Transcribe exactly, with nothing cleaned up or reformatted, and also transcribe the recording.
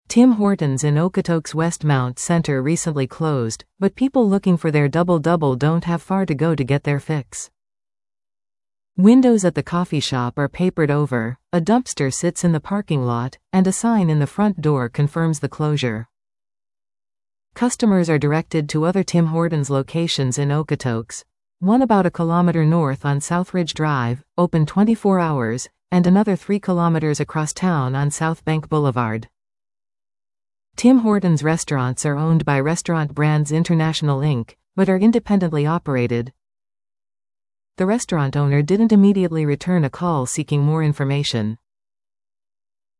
Tim Hortons in Okotoks Westmount Center recently closed, but people looking for their double-double don't have far to go to get their fix. Windows at the coffee shop are papered over, a dumpster sits in the parking lot, and a sign in the front door confirms the closure. Customers are directed to other Tim Hortons locations in Okotoks, one about a kilometer north on Southridge Drive, open twenty-four hours, and another three kilometers across town on South Bank Boulevard. Tim Hortons restaurants are owned by Restaurant Brands International Incorporated, but are independently operated. The restaurant owner didn't immediately return a call seeking more information.